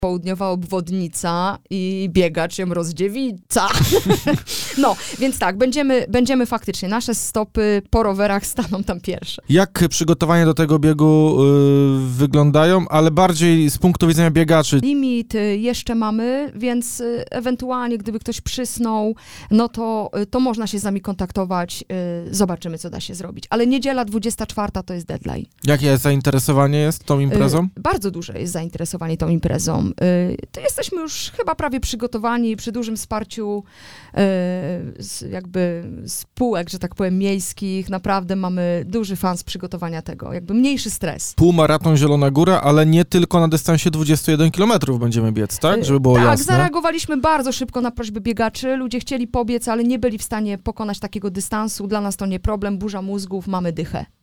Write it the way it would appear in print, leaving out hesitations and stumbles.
południowa obwodnica i biegacz ją rozdziewica. No, więc tak, będziemy faktycznie, nasze stopy po rowerach staną tam pierwsze. Jak przygotowania do tego biegu wyglądają, ale bardziej z punktu widzenia biegaczy? Limit jeszcze mamy, więc ewentualnie gdyby ktoś przysnął, no to można się z nami kontaktować, zobaczymy, co da się zrobić. Ale niedziela 24 to jest deadline. Jakie zainteresowanie jest tą imprezą? Bardzo duże jest zainteresowanie tą imprezą. To jesteśmy już chyba prawie przygotowani przy dużym wsparciu jakby spółek, że tak powiem, miejskich. Naprawdę mamy duży fan z przygotowania tego, jakby mniejszy stres. Półmaraton Zielona Góra, ale nie tylko na dystansie 21 km będziemy biec, tak? Żeby było jasne. Tak, zareagowaliśmy bardzo szybko na prośby biegaczy. Ludzie chcieli pobiec, ale nie byli w stanie pokonać takiego dystansu. Dla nas to nie problem, burza mózgów, mamy dychę.